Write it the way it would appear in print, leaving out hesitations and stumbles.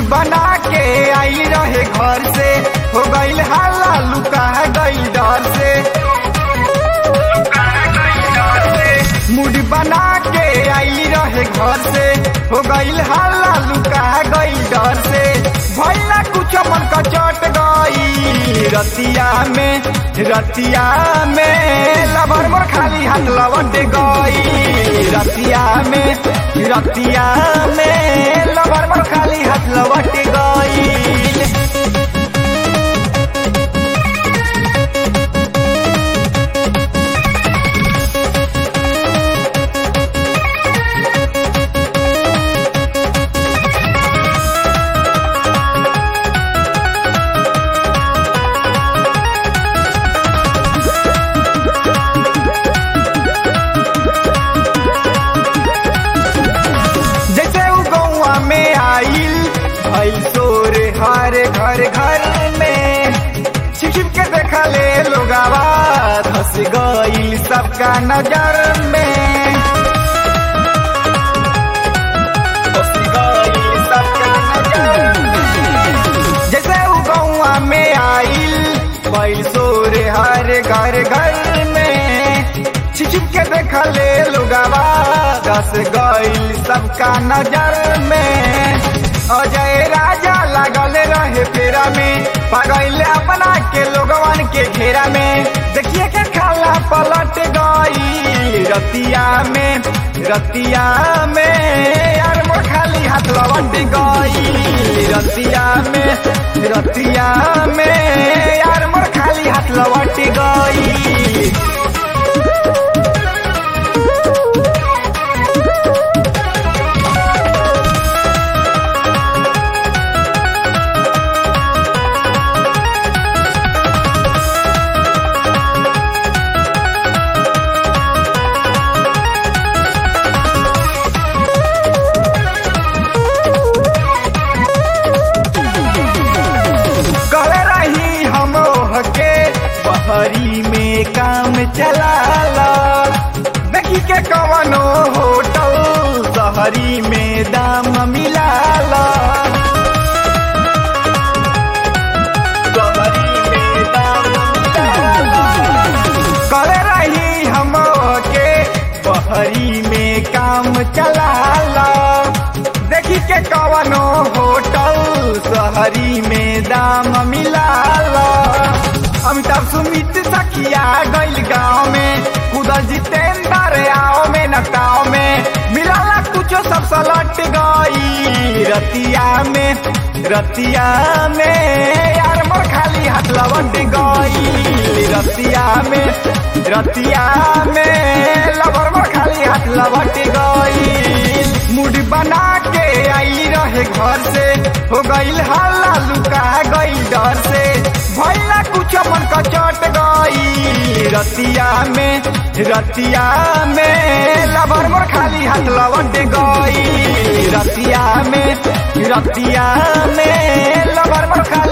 बना के आई रहे घर से, हो गईल हाला लुका गई डर से। मूड बना के आई रहे घर से, हो गईल हाला लुका गई डर से। भैया कुछ मन का चट गई रतिया में लबर मोर खाली हाथ लवट गई रतिया में लबर मोर खाली हाथ लवट गई। हर घर में छिप के देखा ले लोगावा, धस गईल सबका नजर में, धस गईल सबका नजर में। जैसे वो गौआ में आइल पैसोर हर घर में, छिप के देखा ले लोगावा, धस गईल सबका नजर में। अजय राजा लागल रहे फेरा में, पगैले अपना के लोगवन के घेरा में। देखिए के खाला पलट गई रतिया में यार मोर खाली हाथ लवट गई रतिया में यार मोर खाली हाथ लवट गई। बहरी में काम चलाला, देखी के कवनो होटल शहरी में दाम मिलाला, शहरी में दाम मिलाला। करे रही हम के बहरी में काम चलाला, देखी के कवनो होटल शहरी में दाम मिलाला। अमिताभ सुमित सखिया गईल गाँव में, कुदर जितेंद्र आओ में नटाओ में, मिलाला कुछो सब सलट गई रतिया में यार मोर खाली हाथ लवट गई रतिया में लबर मोर खाली हाथ लवट गई। मूड बना के आई रहे घर से, हो गईल हाला लुका गई डर से। भैया कुछ मन का चट गई रतिया में लबर मोर खाली हाथ लवट गई रतिया में लबर मोर खाली